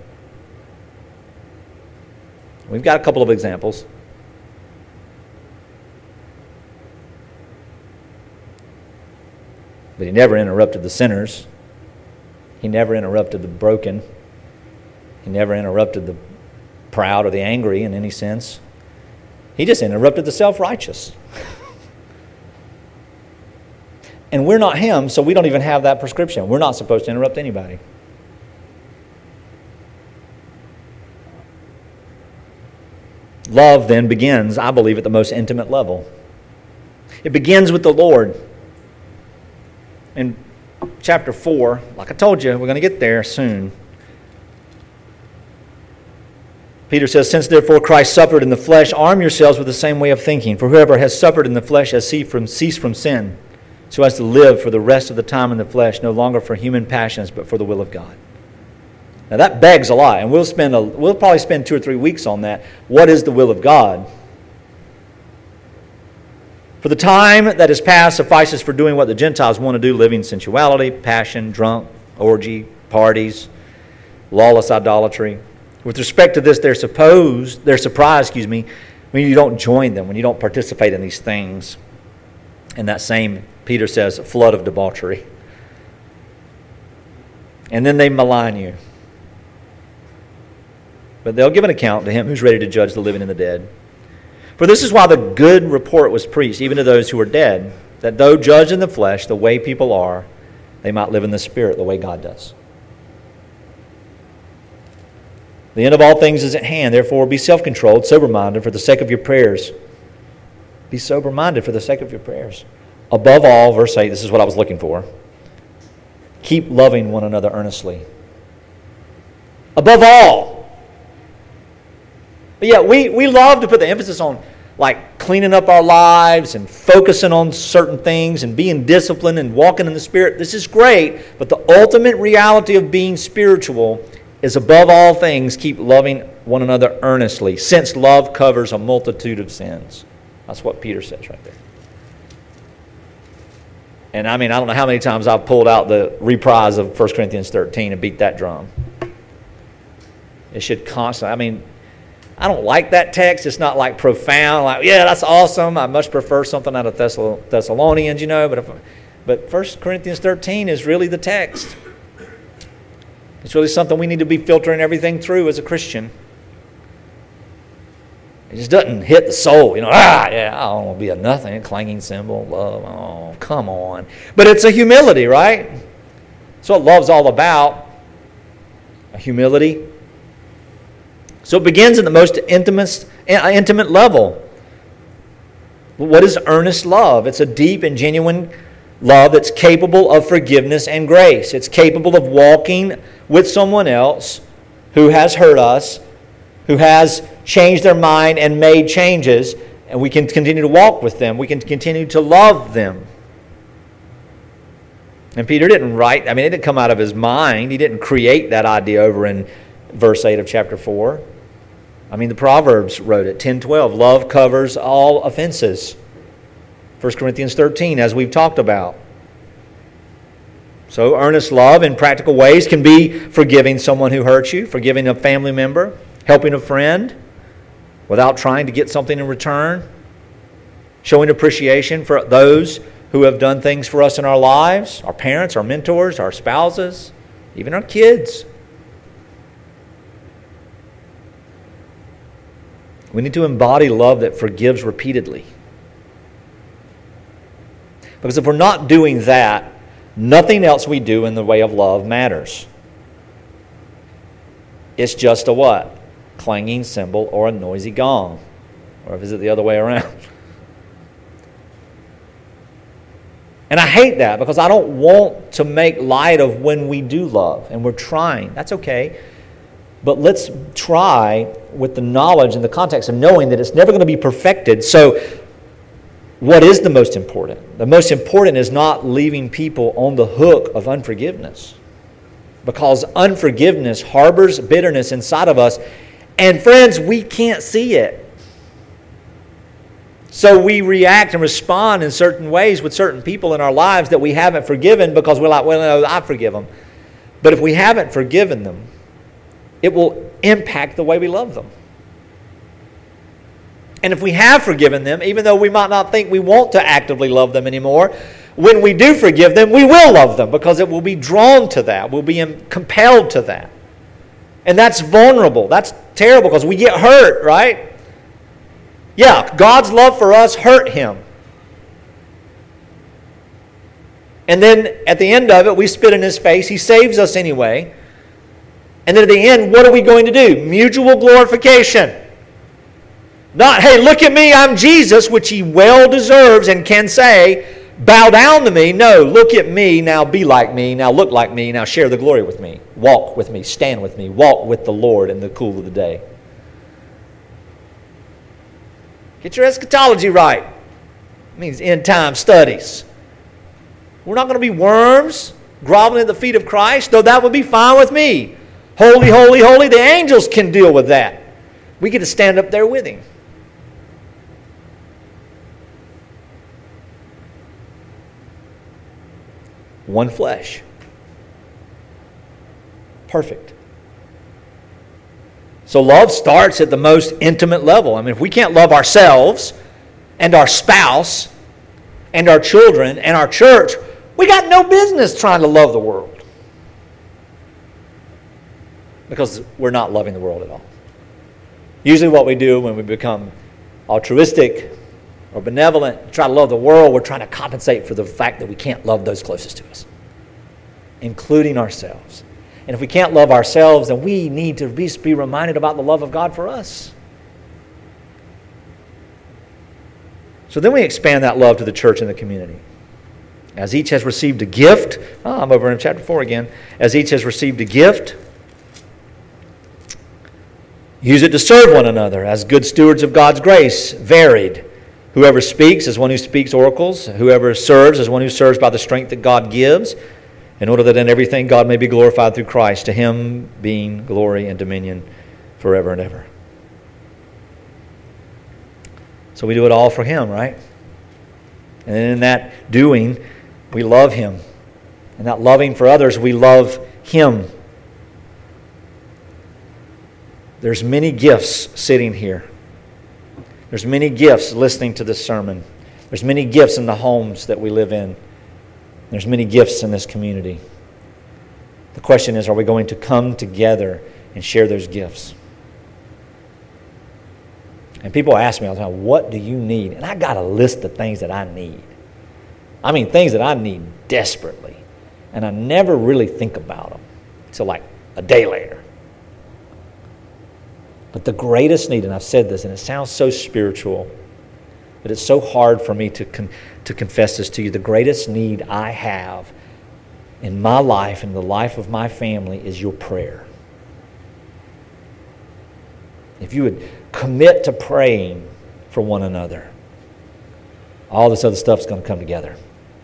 We've got a couple of examples. But he never interrupted the sinners. He never interrupted the broken. He never interrupted the proud or the angry in any sense. He just interrupted the self-righteous. And we're not him, so we don't even have that prescription. We're not supposed to interrupt anybody. Love then begins, I believe, at the most intimate level. It begins with the Lord. In chapter four, like I told you, we're going to get there soon. Peter says, "Since therefore Christ suffered in the flesh, arm yourselves with the same way of thinking. For whoever has suffered in the flesh has ceased from, ceased from sin, so as to live for the rest of the time in the flesh, no longer for human passions, but for the will of God." Now that begs a lot, and we'll spend a, we'll probably spend two or three weeks on that. What is the will of God? For the time that is past suffices for doing what the Gentiles want to do, living sensuality, passion, drunk, orgy, parties, lawless idolatry. With respect to this, they're supposed, they're surprised, excuse me, when you don't join them, when you don't participate in these things. And that same, Peter says, flood of debauchery. And then they malign you. But they'll give an account to him who's ready to judge the living and the dead. For this is why the good report was preached, even to those who are dead, that though judged in the flesh, the way people are, they might live in the Spirit the way God does. The end of all things is at hand. Therefore, be self-controlled, sober-minded for the sake of your prayers. Be sober-minded for the sake of your prayers. Above all, verse eight, this is what I was looking for. Keep loving one another earnestly. Above all. But yeah, we, we love to put the emphasis on like cleaning up our lives and focusing on certain things and being disciplined and walking in the Spirit. This is great, but the ultimate reality of being spiritual is above all things, keep loving one another earnestly, since love covers a multitude of sins. That's what Peter says right there. And I mean, I don't know how many times I've pulled out the reprise of First Corinthians thirteen and beat that drum. It should constantly, I mean, I don't like that text. It's not like profound, like, yeah, that's awesome. I much prefer something out of Thessal- Thessalonians, you know. But if, but First Corinthians thirteen is really the text. It's really something we need to be filtering everything through as a Christian. It just doesn't hit the soul. You know, ah, yeah, I don't want to be a nothing, a clanging cymbal, love. Oh, come on. But it's a humility, right? That's what love's all about. A humility. So it begins at the most intimate, intimate level. What is earnest love? It's a deep and genuine Love that's capable of forgiveness and grace. It's capable of walking with someone else who has hurt us, who has changed their mind and made changes, and we can continue to walk with them. We can continue to love them. And Peter didn't write, I mean, it didn't come out of his mind. He didn't create that idea over in verse eight of chapter four. I mean, the Proverbs wrote it, ten twelve. Love covers all offenses. First Corinthians thirteen, as we've talked about. So earnest love in practical ways can be forgiving someone who hurts you, forgiving a family member, helping a friend without trying to get something in return, showing appreciation for those who have done things for us in our lives, our parents, our mentors, our spouses, even our kids. We need to embody love that forgives repeatedly. Because if we're not doing that, nothing else we do in the way of love matters. It's just a what? Clanging cymbal or a noisy gong. Or is it the other way around? And I hate that because I don't want to make light of when we do love and we're trying. That's okay. But let's try with the knowledge and the context of knowing that it's never going to be perfected. So what is the most important? The most important is not leaving people on the hook of unforgiveness. Because unforgiveness harbors bitterness inside of us. And friends, we can't see it. So we react and respond in certain ways with certain people in our lives that we haven't forgiven because we're like, well, no, I forgive them. But if we haven't forgiven them, it will impact the way we love them. And if we have forgiven them, even though we might not think we want to actively love them anymore, when we do forgive them, we will love them because it will be drawn to that. We'll be compelled to that. And that's vulnerable. That's terrible because we get hurt, right? Yeah, God's love for us hurt Him. And then at the end of it, we spit in His face. He saves us anyway. And then at the end, what are we going to do? Mutual glorification. Not, hey, look at me, I'm Jesus, which He well deserves and can say, bow down to me. No, look at me, now be like me, now look like me, now share the glory with me. Walk with me, stand with me, walk with the Lord in the cool of the day. Get your eschatology right. It means end time studies. We're not going to be worms groveling at the feet of Christ, though that would be fine with me. Holy, holy, holy. The angels can deal with that. We get to stand up there with Him. One flesh. Perfect. So love starts at the most intimate level. I mean, if we can't love ourselves and our spouse and our children and our church, we got no business trying to love the world. Because we're not loving the world at all. Usually what we do when we become altruistic or benevolent, try to love the world, we're trying to compensate for the fact that we can't love those closest to us, including ourselves. And if we can't love ourselves, then we need to be reminded about the love of God for us. So then we expand that love to the church and the community. As each has received a gift, oh, I'm over in chapter four again. As each has received a gift, use it to serve one another as good stewards of God's grace, varied. Whoever speaks is one who speaks oracles. Whoever serves is one who serves by the strength that God gives, in order that in everything God may be glorified through Christ, to Him being glory and dominion forever and ever. So we do it all for Him, right? And in that doing, we love Him. And that loving for others, we love Him. There's many gifts sitting here. There's many gifts listening to this sermon. There's many gifts in the homes that we live in. There's many gifts in this community. The question is, are we going to come together and share those gifts? And people ask me all the time, what do you need? And I got a list of things that I need. I mean, things that I need desperately. And I never really think about them until like a day later. But the greatest need, and I've said this, and it sounds so spiritual, but it's so hard for me to con- to confess this to you. The greatest need I have in my life and the life of my family is your prayer. If you would commit to praying for one another, all this other stuff is going to come together.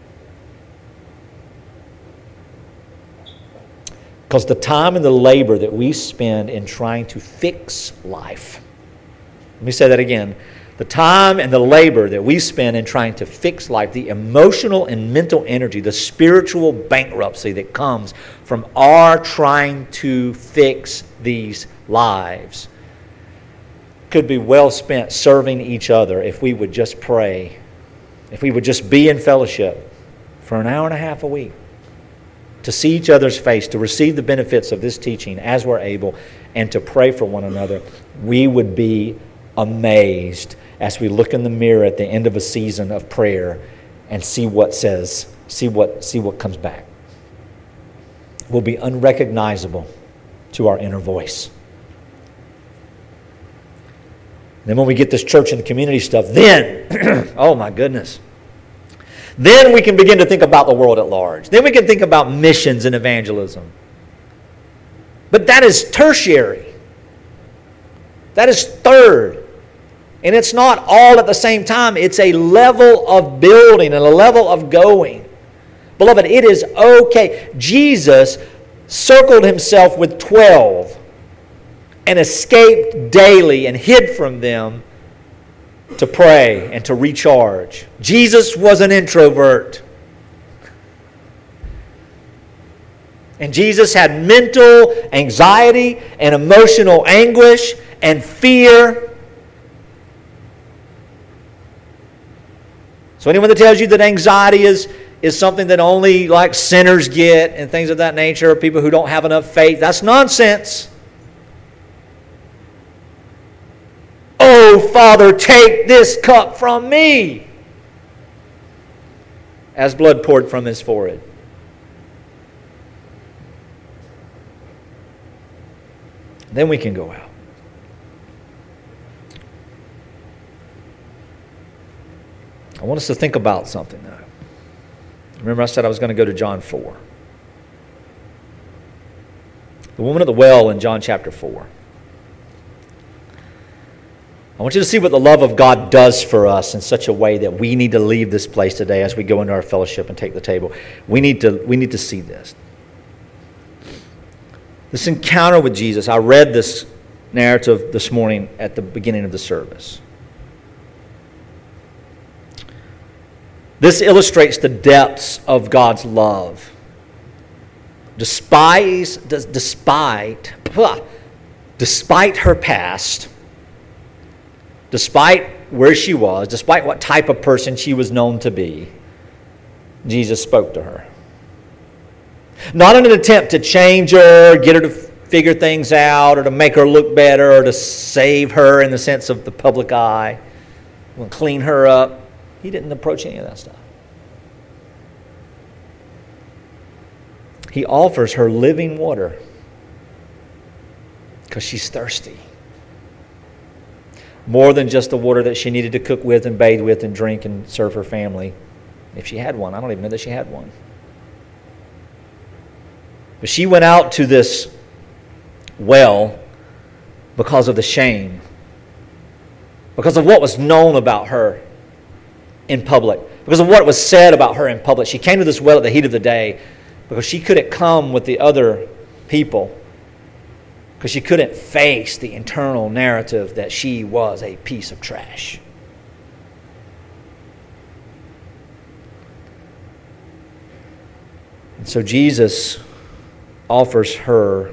Because the time and the labor that we spend in trying to fix life, let me say that again. The time and the labor that we spend in trying to fix life, the emotional and mental energy, the spiritual bankruptcy that comes from our trying to fix these lives, could be well spent serving each other if we would just pray, if we would just be in fellowship for an hour and a half a week, to see each other's face, to receive the benefits of this teaching as we're able, and to pray for one another. We would be amazed as we look in the mirror at the end of a season of prayer and see what says, see what, see what comes back. We'll be unrecognizable to our inner voice. Then when we get this church and the community stuff, then, oh my goodness, then we can begin to think about the world at large. Then we can think about missions and evangelism. But that is tertiary. That is third. And it's not all at the same time. It's a level of building and a level of going. Beloved, it is okay. Jesus circled himself with twelve and escaped daily and hid from them to pray and to recharge. Jesus was an introvert. And Jesus had mental anxiety and emotional anguish and fear. So anyone that tells you that anxiety is, is something that only like sinners get and things of that nature, or people who don't have enough faith, that's nonsense. Oh, Father, take this cup from me, as blood poured from his forehead. Then we can go out. I want us to think about something, though. Remember I said I was going to go to John four. The woman at the well in John chapter four. I want you to see what the love of God does for us in such a way that we need to leave this place today as we go into our fellowship and take the table. We need to, we need to see this. This encounter with Jesus, I read this narrative this morning at the beginning of the service. This illustrates the depths of God's love. Despite, despite, despite her past, despite where she was, despite what type of person she was known to be, Jesus spoke to her. Not in an attempt to change her, get her to figure things out, or to make her look better, or to save her in the sense of the public eye, or clean her up. He didn't approach any of that stuff. He offers her living water because she's thirsty. More than just the water that she needed to cook with and bathe with and drink and serve her family. If she had one. I don't even know that she had one. But she went out to this well because of the shame. Because of what was known about her in public. Because of what was said about her in public. She came to this well at the heat of the day because she couldn't come with the other people. Because she couldn't face the internal narrative that she was a piece of trash. And so Jesus offers her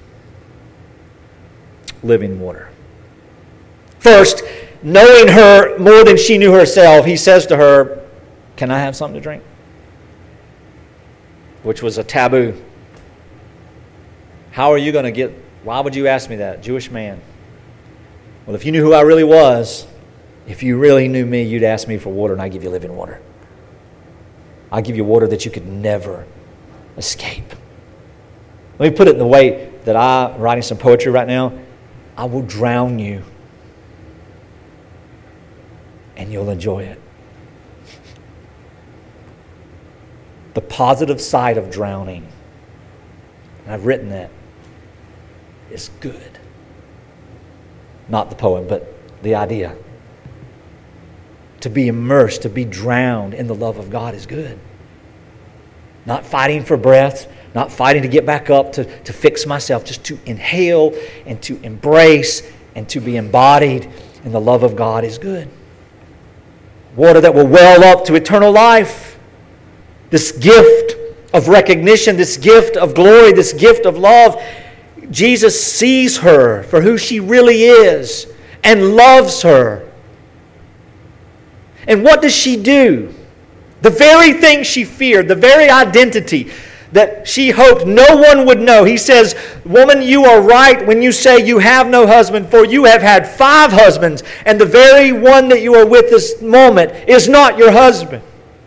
living water. First, knowing her more than she knew herself, he says to her, "Can I have something to drink?" Which was a taboo. How are you going to get... Why would you ask me that? Jewish man. Well, if you knew who I really was, if you really knew me, you'd ask me for water and I'd give you living water. I'd give you water that you could never escape. Let me put it in the way that I'm writing some poetry right now. I will drown you and you'll enjoy it. The positive side of drowning, and I've written that, is good. Not the poem, but the idea. To be immersed, to be drowned in the love of God is good. Not fighting for breath, not fighting to get back up, to, to fix myself, just to inhale and to embrace and to be embodied in the love of God is good. Water that will well up to eternal life. This gift of recognition, this gift of glory, this gift of love. Jesus sees her for who she really is and loves her. And what does she do? The very thing she feared, the very identity that she hoped no one would know. He says, "Woman, you are right when you say you have no husband, for you have had five husbands, and the very one that you are with this moment is not your husband.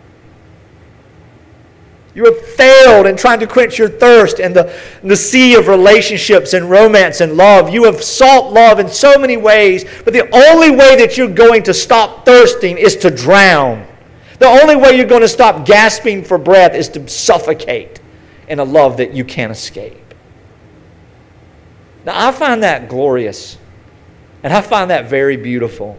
You have failed in trying to quench your thirst in the, in the sea of relationships and romance and love. You have sought love in so many ways, but the only way that you're going to stop thirsting is to drown. The only way you're going to stop gasping for breath is to suffocate in a love that you can't escape." Now, I find that glorious, and I find that very beautiful.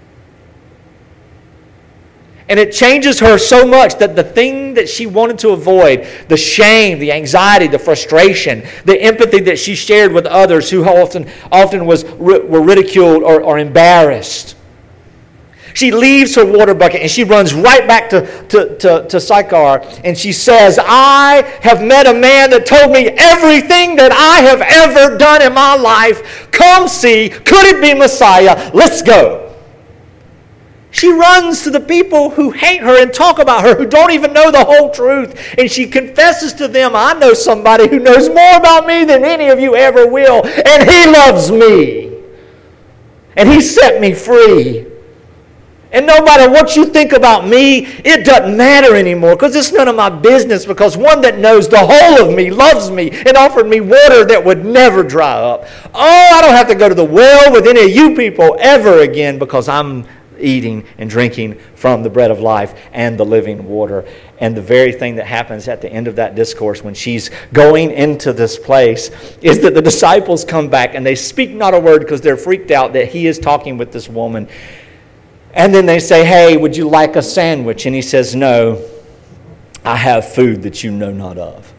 And it changes her so much that the thing that she wanted to avoid, the shame, the anxiety, the frustration, the empathy that she shared with others who often, often was, were ridiculed or, or embarrassed. She leaves her water bucket and she runs right back to, to, to, to Sychar, and she says, "I have met a man that told me everything that I have ever done in my life. Come see, could it be Messiah? Let's go." She runs to the people who hate her and talk about her, who don't even know the whole truth. And she confesses to them, "I know somebody who knows more about me than any of you ever will. And he loves me. And he set me free. And no matter what you think about me, it doesn't matter anymore, because it's none of my business, because one that knows the whole of me loves me and offered me water that would never dry up. Oh, I don't have to go to the well with any of you people ever again, because I'm eating and drinking from the bread of life and the living water." And the very thing that happens at the end of that discourse when she's going into this place is that the disciples come back and they speak not a word because they're freaked out that he is talking with this woman. And then they say, "Hey, would you like a sandwich?" And he says, "No, I have food that you know not of."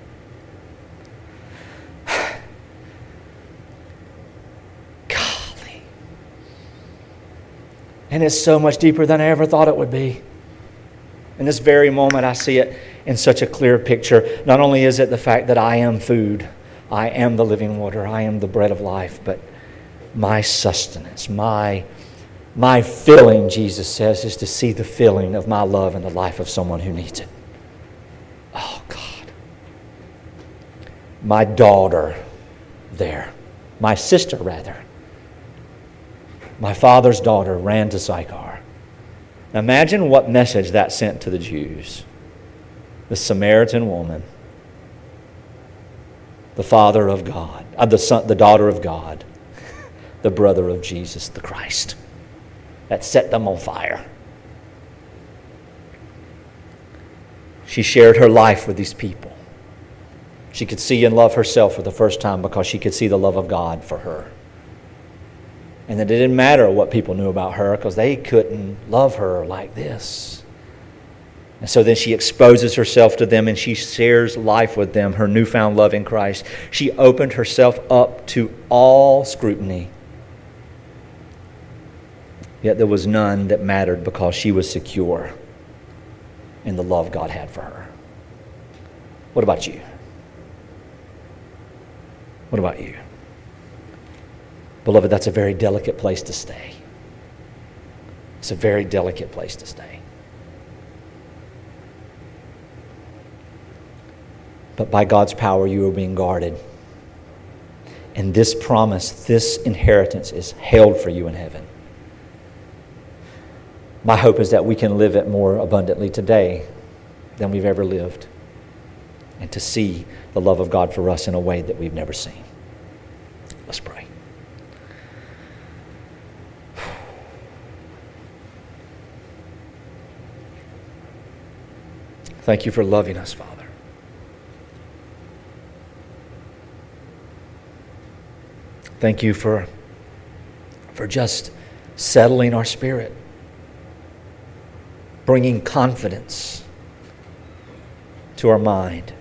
And it's so much deeper than I ever thought it would be. In this very moment, I see it in such a clear picture. Not only is it the fact that I am food, I am the living water, I am the bread of life, but my sustenance, my, my filling, Jesus says, is to see the filling of my love in the life of someone who needs it. Oh, God. My daughter there, my sister rather, my father's daughter ran to Sychar. Now imagine what message that sent to the Jews. The Samaritan woman, the father of God, uh, the son, the daughter of God, the brother of Jesus the Christ. That set them on fire. She shared her life with these people. She could see and love herself for the first time because she could see the love of God for her. And that it didn't matter what people knew about her because they couldn't love her like this. And so then she exposes herself to them and she shares life with them, her newfound love in Christ. She opened herself up to all scrutiny. Yet there was none that mattered because she was secure in the love God had for her. What about you? What about you? Beloved, that's a very delicate place to stay. It's a very delicate place to stay. But by God's power, you are being guarded. And this promise, this inheritance is held for you in heaven. My hope is that we can live it more abundantly today than we've ever lived, and to see the love of God for us in a way that we've never seen. Let's pray. Thank you for loving us, Father. Thank you for, for just settling our spirit, bringing confidence to our mind.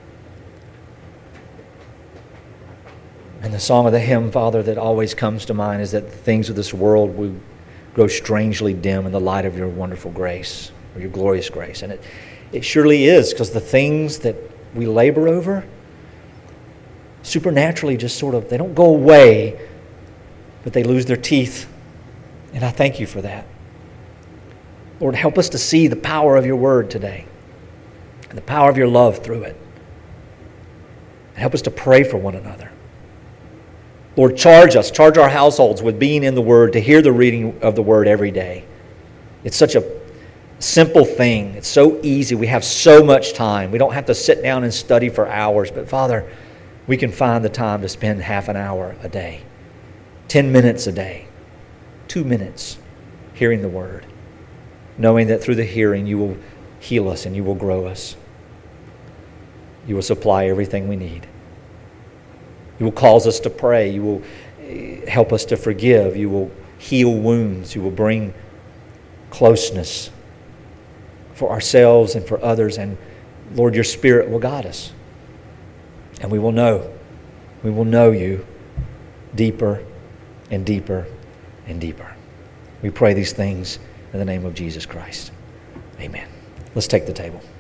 And the song of the hymn, Father, that always comes to mind is that the things of this world will grow strangely dim in the light of your wonderful grace, or your glorious grace. And it, it surely is, because the things that we labor over supernaturally just sort of, they don't go away, but they lose their teeth. And I thank you for that. Lord, help us to see the power of your word today and the power of your love through it. And help us to pray for one another. Lord, charge us, charge our households with being in the Word, to hear the reading of the Word every day. It's such a simple thing. It's so easy. We have so much time. We don't have to sit down and study for hours. But Father, we can find the time to spend half an hour a day, ten minutes a day, two minutes hearing the Word, knowing that through the hearing you will heal us and you will grow us. You will supply everything we need. You will cause us to pray. You will help us to forgive. You will heal wounds. You will bring closeness for ourselves and for others. And Lord, your Spirit will guide us. And we will know. We will know you deeper and deeper and deeper. We pray these things in the name of Jesus Christ. Amen. Let's take the table.